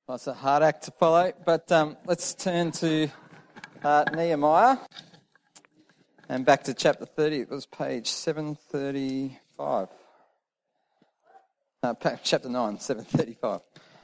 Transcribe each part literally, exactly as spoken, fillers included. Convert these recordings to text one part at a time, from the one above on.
Well, it's a hard act to follow, but um, let's turn to uh, Nehemiah and back to chapter thirty. It was page seven thirty-five. Uh, chapter nine, seven thirty-five.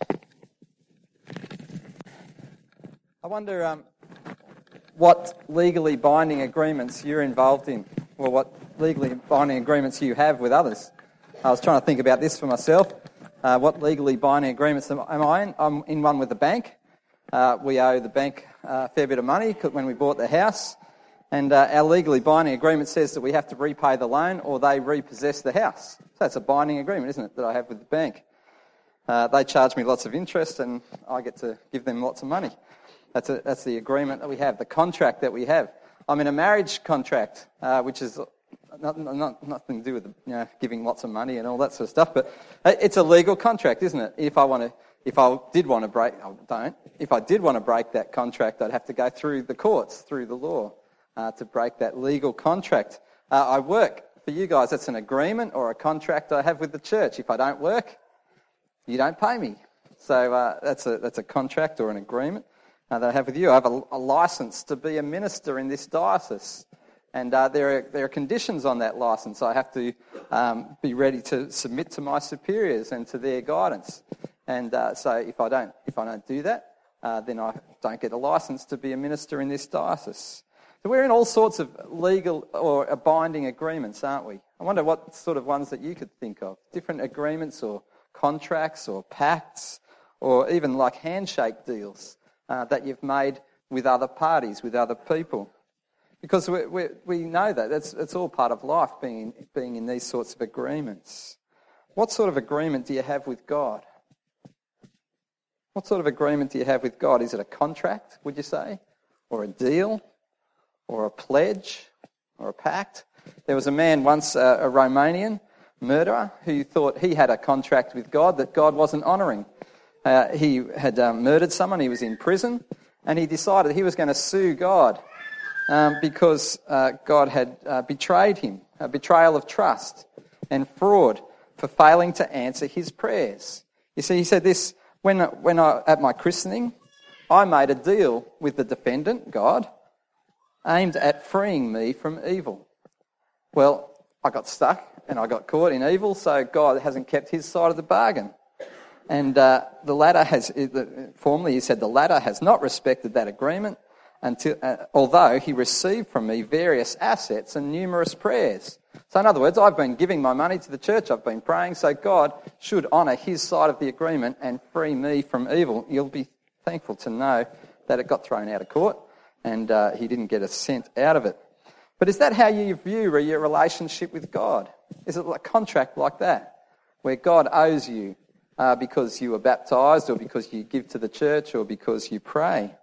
I wonder um, what legally binding agreements you're involved in, or what legally binding agreements you have with others. I was trying to think about this for myself. Uh, what legally binding agreements am, am I in? I'm in one with the bank. Uh, we owe the bank uh, a fair bit of money when we bought the house. And uh, our legally binding agreement says that we have to repay the loan or they repossess the house. So that's a binding agreement, isn't it, that I have with the bank. Uh, they charge me lots of interest and I get to give them lots of money. That's a, that's the agreement that we have, the contract that we have. I'm in a marriage contract, uh, which is not, not, nothing to do with you know, giving lots of money and all that sort of stuff, but it's a legal contract, isn't it? If I want to, if I did want to break, I don't. If I did want to break that contract, I'd have to go through the courts, through the law, uh, to break that legal contract. Uh, I work for you guys. That's an agreement or a contract I have with the church. If I don't work, you don't pay me. So uh, that's a that's a contract or an agreement uh, that I have with you. I have a, a license to be a minister in this diocese. And uh, there are there are conditions on that licence. I have to um, be ready to submit to my superiors and to their guidance. And uh, so if I don't if I don't do that, uh, then I don't get a licence to be a minister in this diocese. So we're in all sorts of legal or binding agreements, aren't we? I wonder what sort of ones that you could think of. Different agreements or contracts or pacts or even like handshake deals uh, that you've made with other parties, with other people. Because we, we, we know that. That's, that's all part of life, being, being in these sorts of agreements. What sort of agreement do you have with God? What sort of agreement do you have with God? Is it a contract, would you say? Or a deal? Or a pledge? Or a pact? There was a man once, uh, a Romanian murderer, who thought he had a contract with God that God wasn't honouring. Uh, he had um, murdered someone, he was in prison, and he decided he was going to sue God. Um, because uh, God had uh, betrayed him, a betrayal of trust and fraud for failing to answer his prayers. You see, he said this, when, when I, at my christening, I made a deal with the defendant, God, aimed at freeing me from evil. Well, I got stuck and I got caught in evil, so God hasn't kept his side of the bargain. And uh, the latter has, formerly he said, the latter has not respected that agreement, Until, uh, although he received from me various assets and numerous prayers. So in other words, I've been giving my money to the church, I've been praying, so God should honour his side of the agreement and free me from evil. You'll be thankful to know that it got thrown out of court and uh, he didn't get a cent out of it. But is that how you view your relationship with God? Is it a contract like that, where God owes you uh, because you were baptised or because you give to the church or because you pray?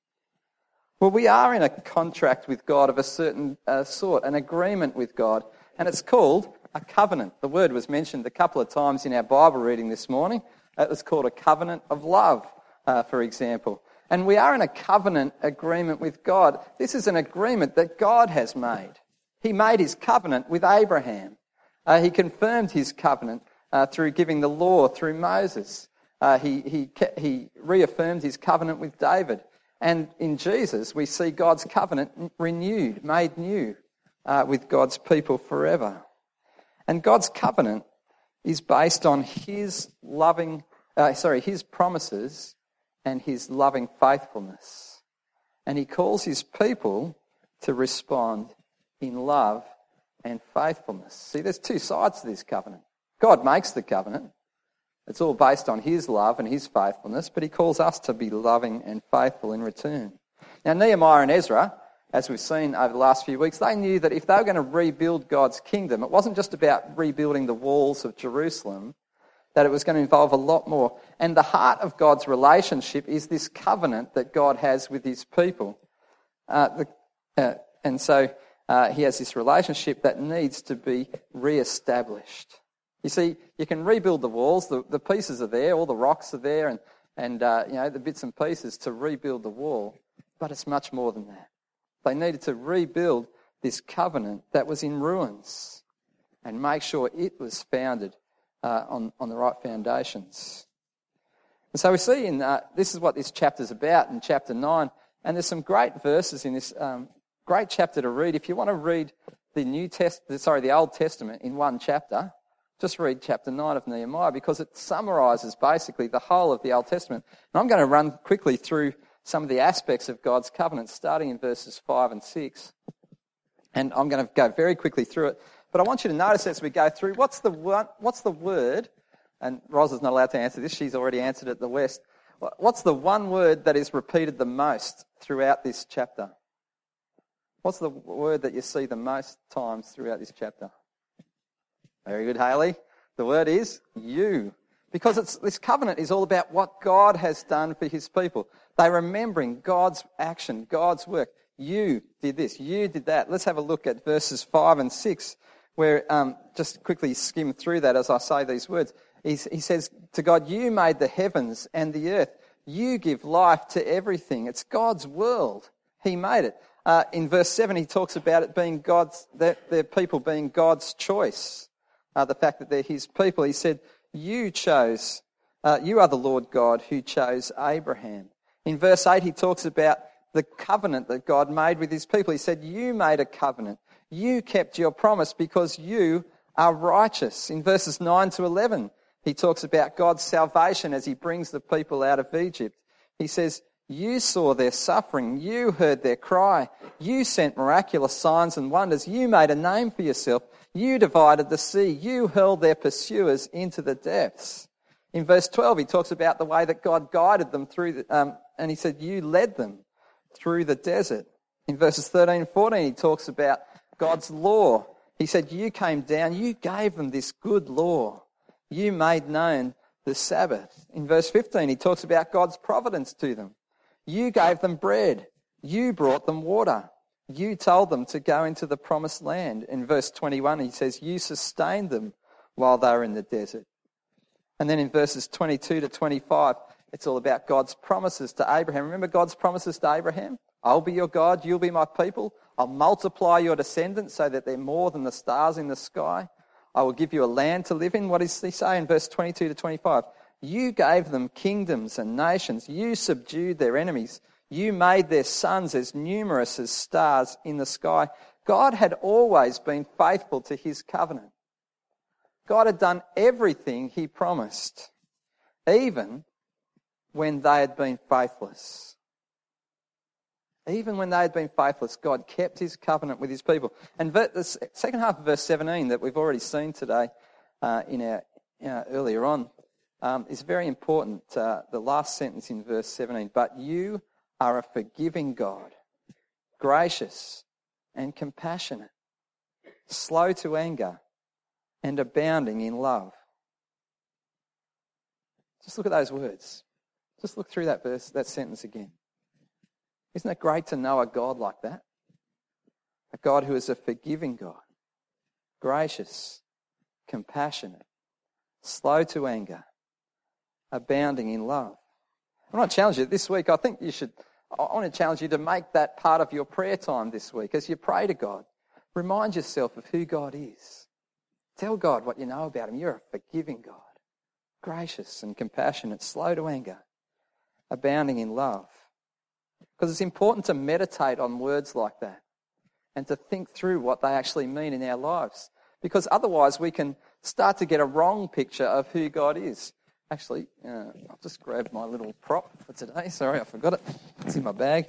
Well, we are in a contract with God of a certain uh, sort, an agreement with God, and it's called a covenant. The word was mentioned a couple of times in our Bible reading this morning. It was called a covenant of love, uh, for example. And we are in a covenant agreement with God. This is an agreement that God has made. He made his covenant with Abraham. Uh, he confirmed his covenant uh, through giving the law through Moses. Uh, he, he, he reaffirmed his covenant with David. And in Jesus, we see God's covenant renewed, made new uh, with God's people forever. And God's covenant is based on his loving, uh, sorry, his promises and his loving faithfulness. And he calls his people to respond in love and faithfulness. See, there's two sides to this covenant. God makes the covenant. It's all based on his love and his faithfulness, but he calls us to be loving and faithful in return. Now, Nehemiah and Ezra, as we've seen over the last few weeks, they knew that if they were going to rebuild God's kingdom, it wasn't just about rebuilding the walls of Jerusalem, that it was going to involve a lot more. And the heart of God's relationship is this covenant that God has with his people. Uh, the, uh, and so uh, he has this relationship that needs to be re-established. You see, you can rebuild the walls, the, the pieces are there, all the rocks are there, and, and uh, you know, the bits and pieces to rebuild the wall, but it's much more than that. They needed to rebuild this covenant that was in ruins and make sure it was founded uh, on, on the right foundations. And so we see in, uh, this is what this chapter's about in chapter nine, and there's some great verses in this um, great chapter to read. If you want to read the New Test, sorry, the Old Testament in one chapter, just read chapter nine of Nehemiah, because it summarises basically the whole of the Old Testament. And I'm going to run quickly through some of the aspects of God's covenant, starting in verses five and six. And I'm going to go very quickly through it. But I want you to notice as we go through, what's the one, what's the word, and Ros is not allowed to answer this, she's already answered it at the West. What's the one word that is repeated the most throughout this chapter? What's the word that you see the most times throughout this chapter? Very good, Hayley. The word is you. Because it's, this covenant is all about what God has done for his people. They're remembering God's action, God's work. You did this, you did that. Let's have a look at verses five and six, where, um, just quickly skim through that as I say these words. He's, he says to God, you made the heavens and the earth. You give life to everything. It's God's world. He made it. Uh, in verse seven, he talks about it being God's, their, their people being God's choice. Uh, the fact that they're his people. He said, you chose, uh, you are the Lord God who chose Abraham. In verse eight, he talks about the covenant that God made with his people. He said, you made a covenant. You kept your promise because you are righteous. In verses nine to eleven, he talks about God's salvation as he brings the people out of Egypt. He says, you saw their suffering. You heard their cry. You sent miraculous signs and wonders. You made a name for yourself. You divided the sea. You hurled their pursuers into the depths. In verse twelve, he talks about the way that God guided them through, the, um, and he said, you led them through the desert. In verses thirteen and fourteen, he talks about God's law. He said, you came down, you gave them this good law. You made known the Sabbath. In verse fifteen, he talks about God's providence to them. You gave them bread. You brought them water. You told them to go into the promised land. In verse twenty-one, he says, you sustained them while they were in the desert. And then in verses twenty-two to twenty-five, it's all about God's promises to Abraham. Remember God's promises to Abraham? I'll be your God, you'll be my people. I'll multiply your descendants so that they're more than the stars in the sky. I will give you a land to live in. What does he say in verse twenty-two to twenty-five? You gave them kingdoms and nations. You subdued their enemies. You made their sons as numerous as stars in the sky. God had always been faithful to his covenant. God had done everything he promised, even when they had been faithless. Even when they had been faithless, God kept his covenant with his people. And the second half of verse seventeen that we've already seen today uh, in our uh, earlier on um, is very important. Uh, the last sentence in verse seventeen, but you are a forgiving God, gracious and compassionate, slow to anger and abounding in love. Just look at those words. Just look through that verse, that sentence again. Isn't it great to know a God like that? A God who is a forgiving God, gracious, compassionate, slow to anger, abounding in love. I want to challenge you this week. I think you should, I want to challenge you to make that part of your prayer time this week. As you pray to God, remind yourself of who God is. Tell God what you know about him. You're a forgiving God, gracious and compassionate, slow to anger, abounding in love. Because it's important to meditate on words like that and to think through what they actually mean in our lives. Because otherwise we can start to get a wrong picture of who God is. Actually, uh, I've just grabbed my little prop for today. Sorry, I forgot it. It's in my bag.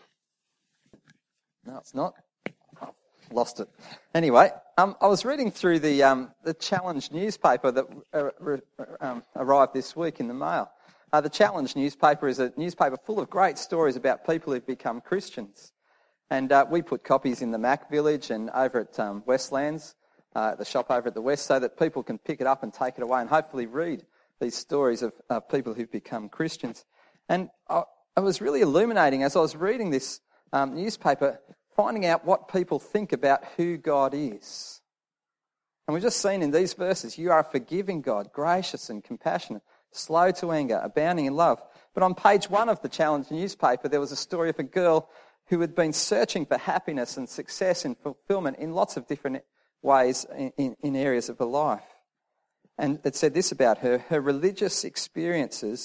No, it's not. I've lost it. Anyway, um, I was reading through the um, the Challenge newspaper that uh, um, arrived this week in the mail. Uh, the Challenge newspaper is a newspaper full of great stories about people who've become Christians. And uh, we put copies in the Mac Village and over at um, Westlands, uh, the shop over at the West, so that people can pick it up and take it away and hopefully read these stories of uh, people who've become Christians. And I, it was really illuminating as I was reading this um, newspaper, finding out what people think about who God is. And we've just seen in these verses, you are a forgiving God, gracious and compassionate, slow to anger, abounding in love. But on page one of the Challenge newspaper, there was a story of a girl who had been searching for happiness and success and fulfillment in lots of different ways in, in, in areas of her life. And it said this about her: her religious experiences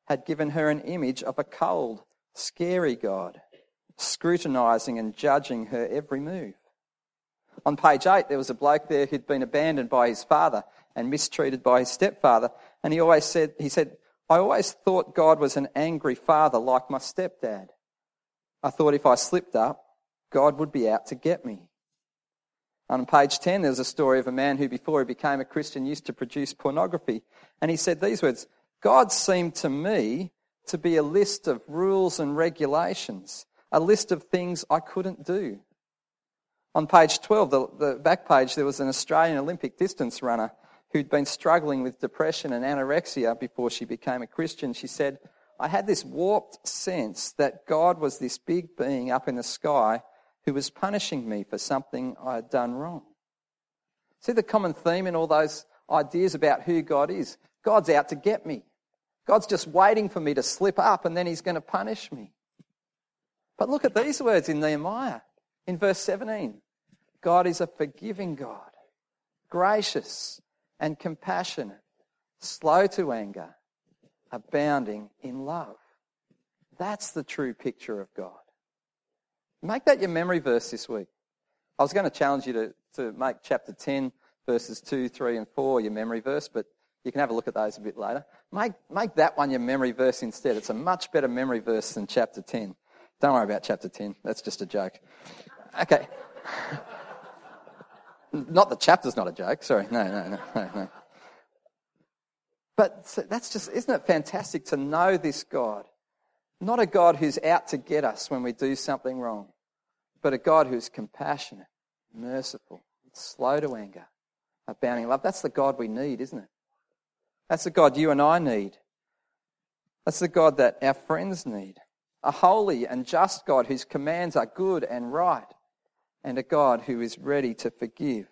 had given her an image of a cold, scary God, scrutinising and judging her every move. On page eight, there was a bloke there who'd been abandoned by his father and mistreated by his stepfather, and he always said, he said, I always thought God was an angry father like my stepdad. I thought if I slipped up, God would be out to get me. On page ten, there's a story of a man who, before he became a Christian, used to produce pornography. And he said these words, God seemed to me to be a list of rules and regulations, a list of things I couldn't do. On page twelve, the, the back page, there was an Australian Olympic distance runner who'd been struggling with depression and anorexia before she became a Christian. She said, I had this warped sense that God was this big being up in the sky who was punishing me for something I had done wrong. See the common theme in all those ideas about who God is? God's out to get me. God's just waiting for me to slip up and then he's going to punish me. But look at these words in Nehemiah, in verse seventeen. God is a forgiving God, gracious and compassionate, slow to anger, abounding in love. That's the true picture of God. Make that your memory verse this week. I was going to challenge you to, to make chapter ten, verses two, three and four your memory verse, but you can have a look at those a bit later. Make, make that one your memory verse instead. It's a much better memory verse than chapter ten. Don't worry about chapter ten. That's just a joke. Okay. Not the chapter's not a joke. Sorry. No, no, no, no, no. But that's just, isn't it fantastic to know this God? Not a God who's out to get us when we do something wrong, but a God who's compassionate, merciful, slow to anger, abounding in love. That's the God we need, isn't it? That's the God you and I need. That's the God that our friends need. A holy and just God whose commands are good and right, and a God who is ready to forgive.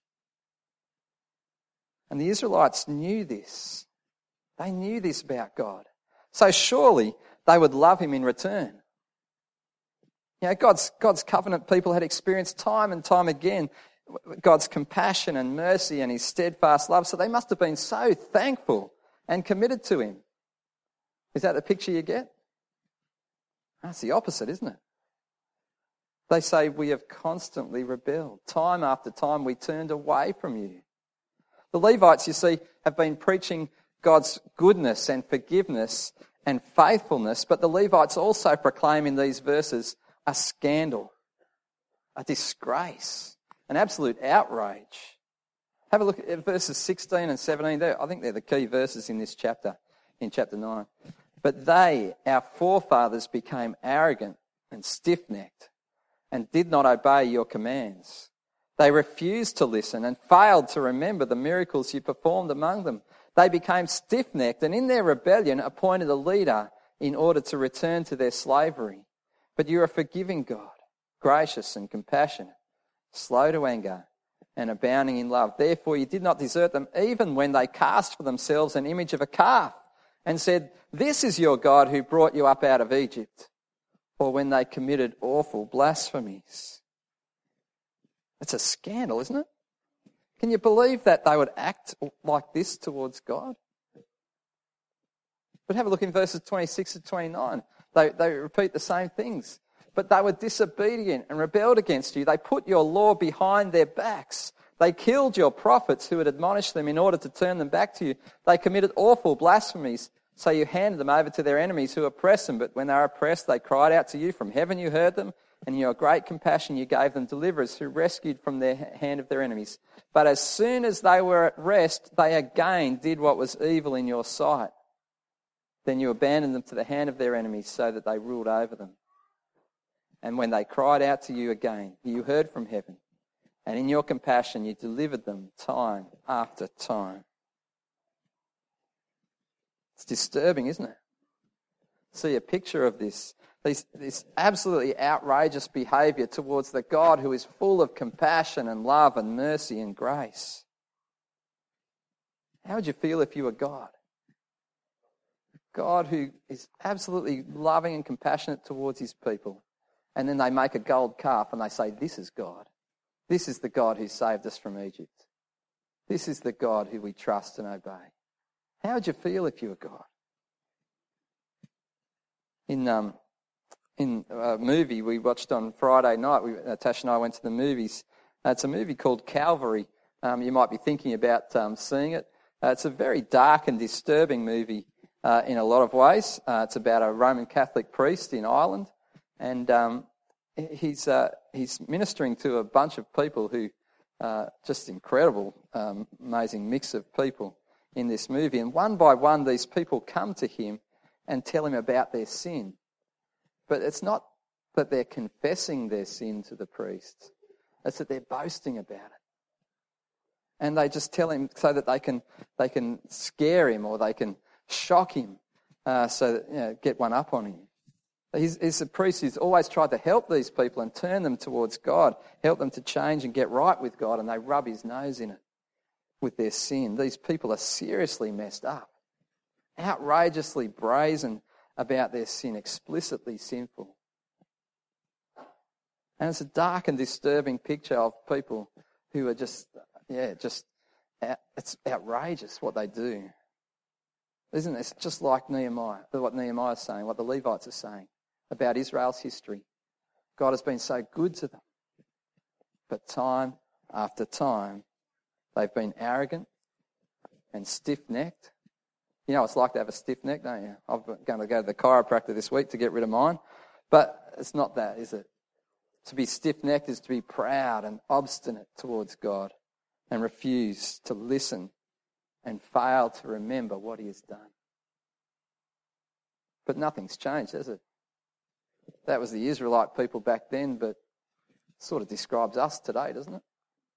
And the Israelites knew this. They knew this about God. So surely they would love him in return. You know, God's, God's covenant people had experienced time and time again God's compassion and mercy and his steadfast love, so they must have been so thankful and committed to him. Is that the picture you get? That's the opposite, isn't it? They say we have constantly rebelled. Time after time we turned away from you. The Levites, you see, have been preaching God's goodness and forgiveness and faithfulness, but the Levites also proclaim in these verses a scandal, a disgrace, an absolute outrage. Have a look at verses sixteen and seventeen. There, I think they're the key verses in this chapter, in chapter nine. But they, our forefathers, became arrogant and stiff-necked and did not obey your commands. They refused to listen and failed to remember the miracles you performed among them. They became stiff-necked and in their rebellion appointed a leader in order to return to their slavery. But you are a forgiving God, gracious and compassionate, slow to anger and abounding in love. Therefore you did not desert them even when they cast for themselves an image of a calf and said, this is your God who brought you up out of Egypt, or when they committed awful blasphemies. It's a scandal, isn't it? Can you believe that they would act like this towards God? But have a look in verses twenty-six to twenty-nine. They, they repeat the same things. But they were disobedient and rebelled against you. They put your law behind their backs. They killed your prophets who had admonished them in order to turn them back to you. They committed awful blasphemies, so you handed them over to their enemies who oppressed them. But when they were oppressed, they cried out to you. From heaven you heard them, and in your great compassion you gave them deliverers who rescued from the hand of their enemies. But as soon as they were at rest, they again did what was evil in your sight. Then you abandoned them to the hand of their enemies so that they ruled over them. And when they cried out to you again, you heard from heaven, and in your compassion you delivered them time after time. It's disturbing, isn't it? See a picture of this, this, this absolutely outrageous behaviour towards the God who is full of compassion and love and mercy and grace. How would you feel if you were God? God who is absolutely loving and compassionate towards his people. And then they make a gold calf and they say, this is God. This is the God who saved us from Egypt. This is the God who we trust and obey. How would you feel if you were God? in um, in a movie we watched on Friday night. We, uh, Tash and I went to the movies. Uh, it's a movie called Calvary. Um, you might be thinking about um, seeing it. Uh, it's a very dark and disturbing movie uh, in a lot of ways. Uh, it's about a Roman Catholic priest in Ireland, and um, he's uh, he's ministering to a bunch of people who, uh, just incredible, um, amazing mix of people in this movie. And one by one, these people come to him and tell him about their sin. But it's not that they're confessing their sin to the priest. It's that they're boasting about it. And they just tell him so that they can they can scare him or they can shock him, uh, so that, you know, get one up on him. He's, he's a priest who's always tried to help these people and turn them towards God, help them to change and get right with God, and they rub his nose in it with their sin. These people are seriously messed up, outrageously brazen about their sin, explicitly sinful. And it's a dark and disturbing picture of people who are just, yeah, just, it's outrageous what they do. Isn't it? It's just like Nehemiah, what Nehemiah is saying, what the Levites are saying about Israel's history. God has been so good to them. But time after time, they've been arrogant and stiff-necked. You know what it's like to have a stiff neck, don't you? I'm going to go to the chiropractor this week to get rid of mine. But it's not that, is it? To be stiff-necked is to be proud and obstinate towards God and refuse to listen and fail to remember what he has done. But nothing's changed, has it? That was the Israelite people back then, but it sort of describes us today, doesn't it?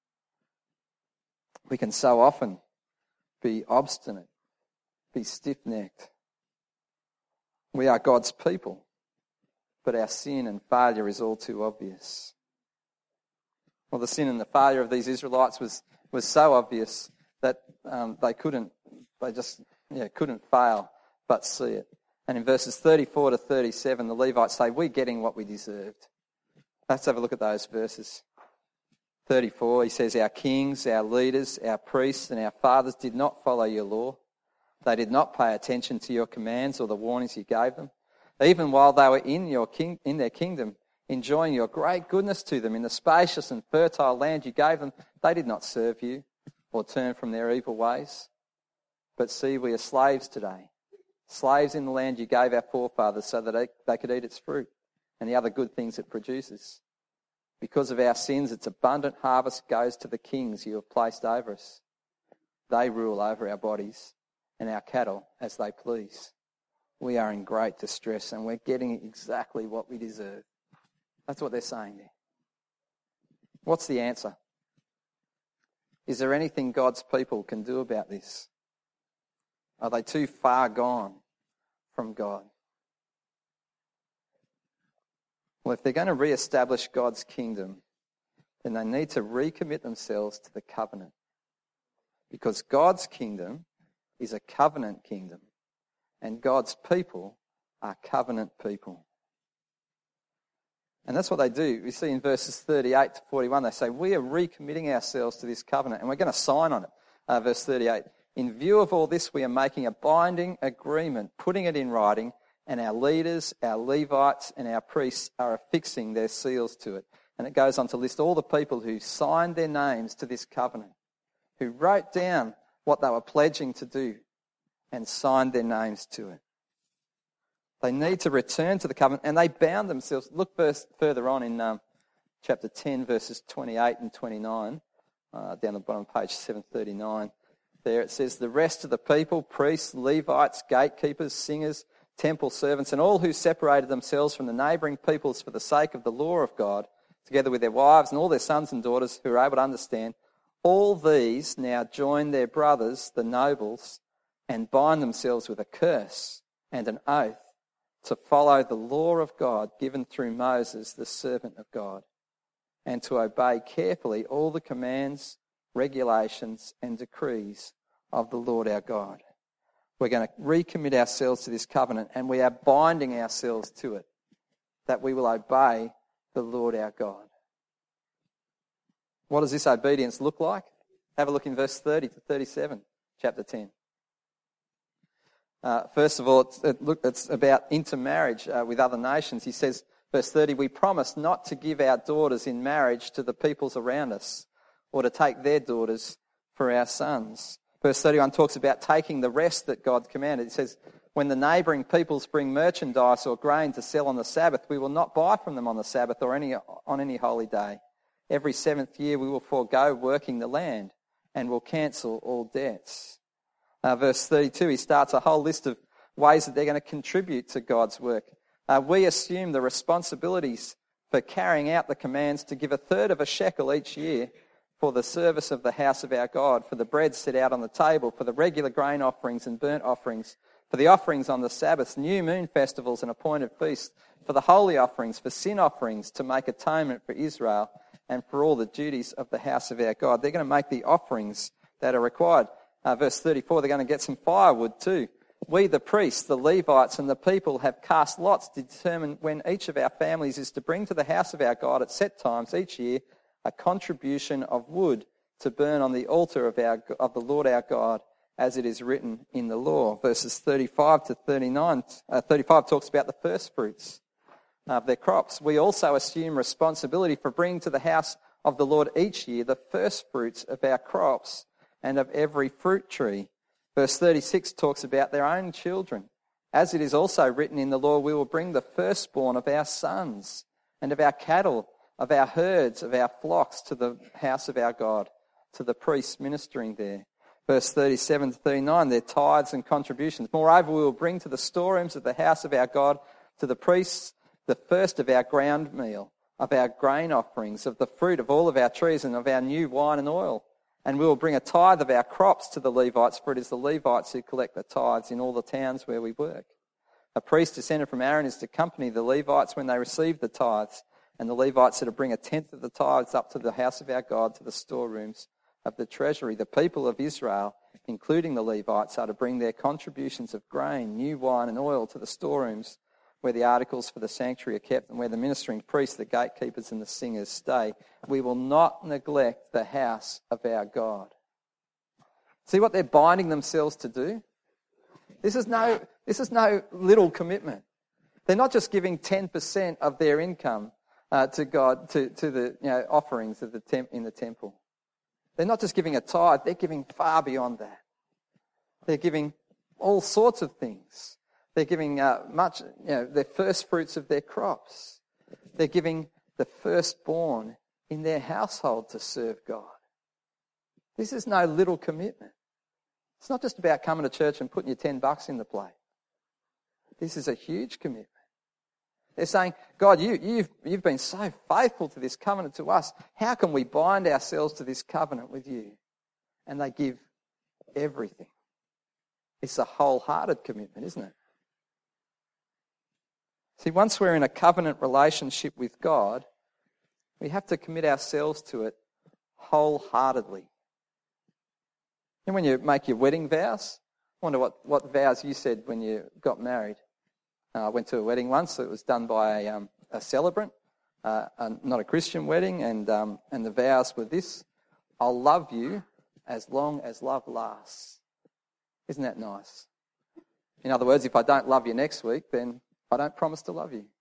We can so often be obstinate, be stiff-necked. We are God's people, but our sin and failure is all too obvious. Well, the sin and the failure of these Israelites was, was so obvious that um, they couldn't, they just yeah, couldn't fail but see it. And in verses thirty-four to thirty-seven, the Levites say, we're getting what we deserved. Let's have a look at those verses. thirty-four, he says, our kings, our leaders, our priests, and our fathers did not follow your law. They did not pay attention to your commands or the warnings you gave them. Even while they were in your king, in their kingdom, enjoying your great goodness to them in the spacious and fertile land you gave them, they did not serve you or turn from their evil ways. But see, we are slaves today, slaves in the land you gave our forefathers so that they, they could eat its fruit and the other good things it produces. Because of our sins, its abundant harvest goes to the kings you have placed over us. They rule over our bodies and our cattle as they please. We are in great distress and we're getting exactly what we deserve. That's what they're saying there. What's the answer? Is there anything God's people can do about this? Are they too far gone from God? Well, if they're going to re-establish God's kingdom, then they need to recommit themselves to the covenant. Because God's kingdom is a covenant kingdom, and God's people are covenant people. And that's what they do. We see in verses thirty-eight to forty-one, they say, we are recommitting ourselves to this covenant, and we're going to sign on it. Uh, verse thirty-eight, in view of all this, we are making a binding agreement, putting it in writing, and our leaders, our Levites, and our priests are affixing their seals to it. And it goes on to list all the people who signed their names to this covenant, who wrote down what they were pledging to do and signed their names to it. They need to return to the covenant, and they bound themselves. Look first, further on in um, chapter ten, verses twenty-eight and twenty-nine, uh, down the bottom of page seven thirty-nine. There it says, the rest of the people, priests, Levites, gatekeepers, singers, temple servants, and all who separated themselves from the neighbouring peoples for the sake of the law of God, together with their wives and all their sons and daughters who are able to understand, all these now join their brothers, the nobles, and bind themselves with a curse and an oath to follow the law of God given through Moses, the servant of God, and to obey carefully all the commands, regulations, and decrees of the Lord our God. We're going to recommit ourselves to this covenant, and we are binding ourselves to it, that we will obey the Lord our God. What does this obedience look like? Have a look in verse thirty to thirty-seven, chapter ten. Uh, first of all, it's, it, look, it's about intermarriage uh, with other nations. He says, verse thirty, we promise not to give our daughters in marriage to the peoples around us, or to take their daughters for our sons. Verse thirty-one talks about taking the rest that God commanded. It says, when the neighbouring peoples bring merchandise or grain to sell on the Sabbath, we will not buy from them on the Sabbath or any on any holy day. Every seventh year we will forego working the land and will cancel all debts. Uh, verse thirty-two, he starts a whole list of ways that they're going to contribute to God's work. Uh, we assume the responsibilities for carrying out the commands to give a third of a shekel each year for the service of the house of our God, for the bread set out on the table, for the regular grain offerings and burnt offerings, for the offerings on the Sabbaths, new moon festivals and appointed feasts, for the holy offerings, for sin offerings, to make atonement for Israel, and for all the duties of the house of our God. They're going to make the offerings that are required. Uh, verse thirty-four, they're going to get some firewood too. We, the priests, the Levites and the people have cast lots to determine when each of our families is to bring to the house of our God at set times each year a contribution of wood to burn on the altar of our of the Lord our God, as it is written in the law. Verses thirty-five to thirty-nine, uh, thirty-five talks about the first fruits of their crops. We also assume responsibility for bringing to the house of the Lord each year the first fruits of our crops and of every fruit tree. Verse thirty-six talks about their own children. As it is also written in the law, we will bring the firstborn of our sons and of our cattle, of our herds, of our flocks to the house of our God, to the priests ministering there. Verse thirty-seven to thirty-nine, their tithes and contributions. Moreover, we will bring to the storerooms of the house of our God, to the priests, the first of our ground meal, of our grain offerings, of the fruit of all of our trees, and of our new wine and oil. And we will bring a tithe of our crops to the Levites, for it is the Levites who collect the tithes in all the towns where we work. A priest descended from Aaron is to accompany the Levites when they receive the tithes, and the Levites are to bring a tenth of the tithes up to the house of our God, to the storerooms of the treasury. The people of Israel, including the Levites, are to bring their contributions of grain, new wine and oil to the storerooms where the articles for the sanctuary are kept and where the ministering priests, the gatekeepers and the singers stay. We will not neglect the house of our God. See what they're binding themselves to do? This is no, this is no little commitment. They're not just giving ten percent of their income uh, to God, to, to the you know, offerings of the temp, in the temple. They're not just giving a tithe, they're giving far beyond that. They're giving all sorts of things. They're giving uh, much, you know, their first fruits of their crops. They're giving the firstborn in their household to serve God. This is no little commitment. It's not just about coming to church and putting your ten bucks in the plate. This is a huge commitment. They're saying, God, you, you've, you've been so faithful to this covenant to us. How can we bind ourselves to this covenant with you? And they give everything. It's a wholehearted commitment, isn't it? See, once we're in a covenant relationship with God, we have to commit ourselves to it wholeheartedly. And when you make your wedding vows, I wonder what, what vows you said when you got married. Uh, I went to a wedding once. It was done by a, um, a celebrant, uh, a, not a Christian wedding, and um, and the vows were this: I'll love you as long as love lasts. Isn't that nice? In other words, if I don't love you next week, then I don't promise to love you.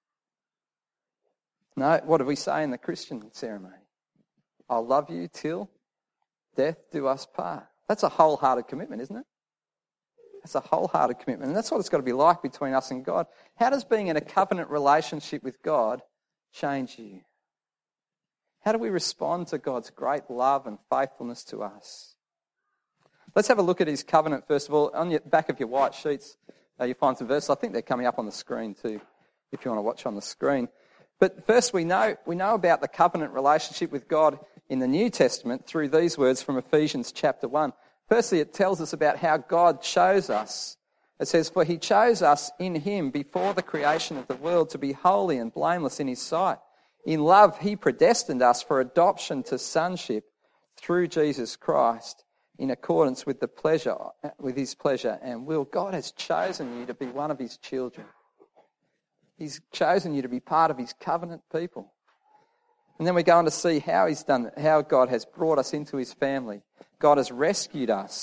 No, what do we say in the Christian ceremony? I'll love you till death do us part. That's a wholehearted commitment, isn't it? That's a wholehearted commitment. And that's what it's got to be like between us and God. How does being in a covenant relationship with God change you? How do we respond to God's great love and faithfulness to us? Let's have a look at his covenant first of all. On the back of your white sheets, uh, you find some verses. I think they're coming up on the screen too, if you want to watch on the screen. But first we know we know about the covenant relationship with God in the New Testament through these words from Ephesians chapter one. Firstly, it tells us about how God chose us. It says, for he chose us in him before the creation of the world to be holy and blameless in his sight. In love, he predestined us for adoption to sonship through Jesus Christ in accordance with the pleasure, with his pleasure and will. God has chosen you to be one of his children. He's chosen you to be part of his covenant people. And then we go on to see how he's done it, how God has brought us into his family. God has rescued us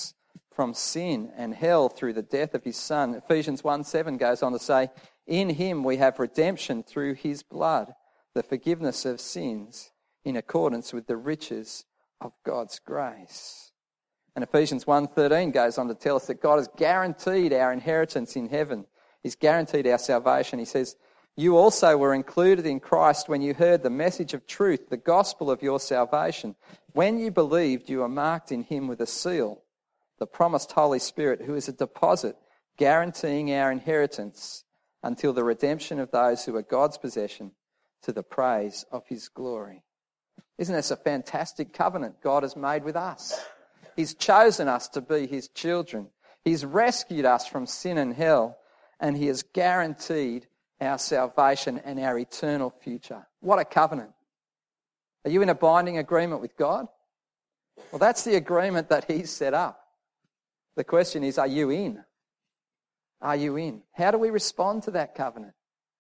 from sin and hell through the death of his Son. Ephesians one seven goes on to say, in him we have redemption through his blood, the forgiveness of sins in accordance with the riches of God's grace. And Ephesians one thirteen goes on to tell us that God has guaranteed our inheritance in heaven. He's guaranteed our salvation. He says, you also were included in Christ when you heard the message of truth, the gospel of your salvation. When you believed, you were marked in him with a seal, the promised Holy Spirit, who is a deposit guaranteeing our inheritance until the redemption of those who are God's possession, to the praise of his glory. Isn't this a fantastic covenant God has made with us? He's chosen us to be his children. He's rescued us from sin and hell, and he has guaranteed our salvation and our eternal future. What a covenant. Are you in a binding agreement with God? Well, that's the agreement that he's set up. The question is, are you in? Are you in? How do we respond to that covenant?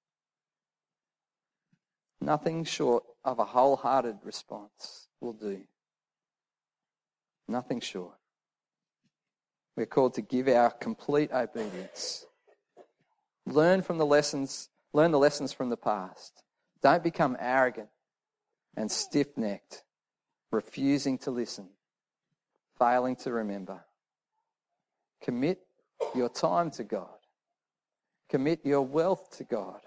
Nothing short of a wholehearted response will do. Nothing short. We're called to give our complete obedience. Learn from the lessons, learn the lessons from the past. Don't become arrogant and stiff-necked, refusing to listen, failing to remember. Commit your time to God. Commit your wealth to God.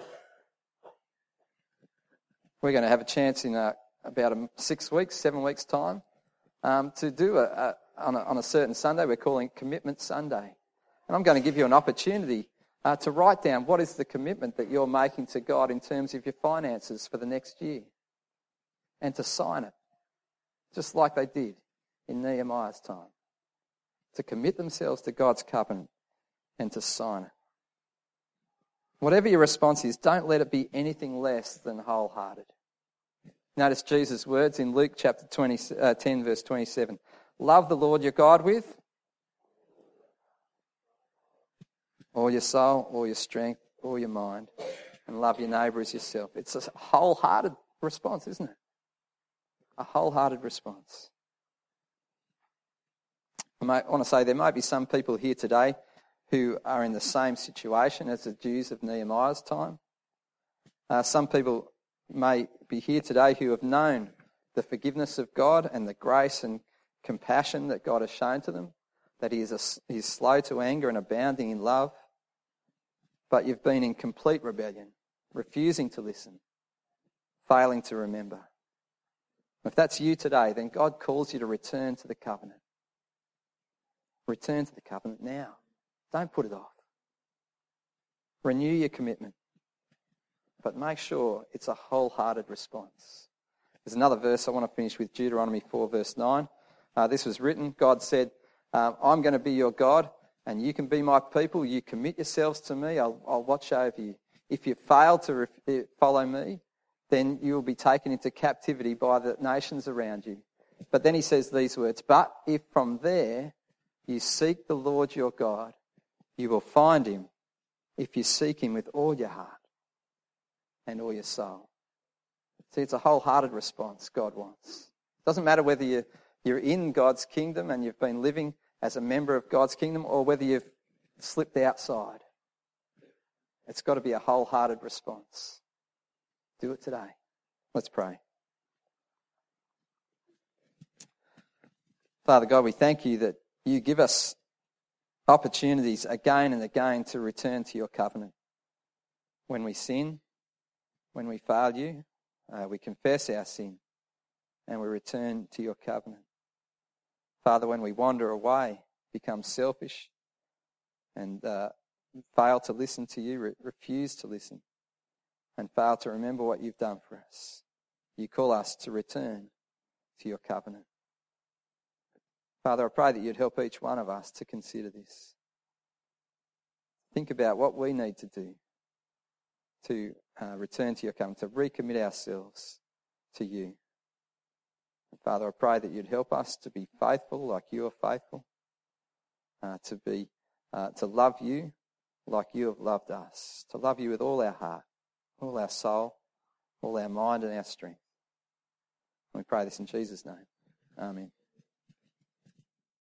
We're going to have a chance in uh, about a, six weeks, seven weeks' time um, to do a, a, on, a, on a certain Sunday. We're calling Commitment Sunday. And I'm going to give you an opportunity uh, to write down what is the commitment that you're making to God in terms of your finances for the next year, and to sign it, just like they did in Nehemiah's time, to commit themselves to God's covenant and to sign it. Whatever your response is, don't let it be anything less than wholehearted. Notice Jesus' words in Luke chapter twenty, uh, ten, verse twenty-seven. Love the Lord your God with all your soul, all your strength, all your mind, and love your neighbour as yourself. It's a wholehearted response, isn't it? A wholehearted response. I might want to say there might be some people here today who are in the same situation as the Jews of Nehemiah's time. Uh, some people may be here today who have known the forgiveness of God and the grace and compassion that God has shown to them, that he is, a, he is slow to anger and abounding in love, but you've been in complete rebellion, refusing to listen, failing to remember. If that's you today, then God calls you to return to the covenant. Return to the covenant now. Don't put it off. Renew your commitment, but make sure it's a wholehearted response. There's another verse I want to finish with, Deuteronomy four, verse nine. Uh, this was written. God said, um, I'm going to be your God, and you can be my people. You commit yourselves to me. I'll, I'll watch over you. If you fail to re- follow me, then you will be taken into captivity by the nations around you. But then he says these words, but if from there you seek the Lord your God, you will find him if you seek him with all your heart and all your soul. See, it's a wholehearted response God wants. It doesn't matter whether you're, you're in God's kingdom and you've been living as a member of God's kingdom, or whether you've slipped outside. It's got to be a wholehearted response. Do it today. Let's pray. Father God, we thank you that you give us opportunities again and again to return to your covenant. When we sin, when we fail you, uh, we confess our sin and we return to your covenant. Father, when we wander away, become selfish and uh, fail to listen to you, re- refuse to listen, and fail to remember what you've done for us, you call us to return to your covenant. Father, I pray that you'd help each one of us to consider this. Think about what we need to do to uh, return to your covenant, to recommit ourselves to you. And Father, I pray that you'd help us to be faithful like you are faithful, uh, to be, uh, to love you like you have loved us, to love you with all our heart, all our soul, all our mind and our strength. And we pray this in Jesus' name. Amen.